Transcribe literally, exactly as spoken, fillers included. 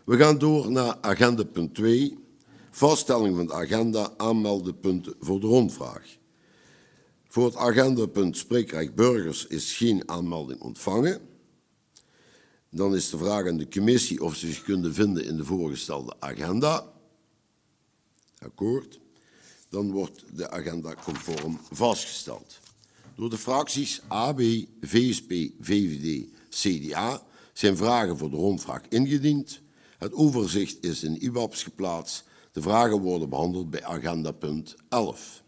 We gaan door naar agenda punt twee. Vaststelling van de agenda, aanmeldenpunten voor de rondvraag. Voor het agendapunt spreekrecht burgers is geen aanmelding ontvangen. Dan is de vraag aan de commissie of ze zich kunnen vinden in de voorgestelde agenda. Akkoord. Dan wordt de agenda conform vastgesteld. Door de fracties A B, V S P, V V D, C D A zijn vragen voor de rondvraag ingediend. Het overzicht is in I W A Ps geplaatst. De vragen worden behandeld bij agenda punt elf.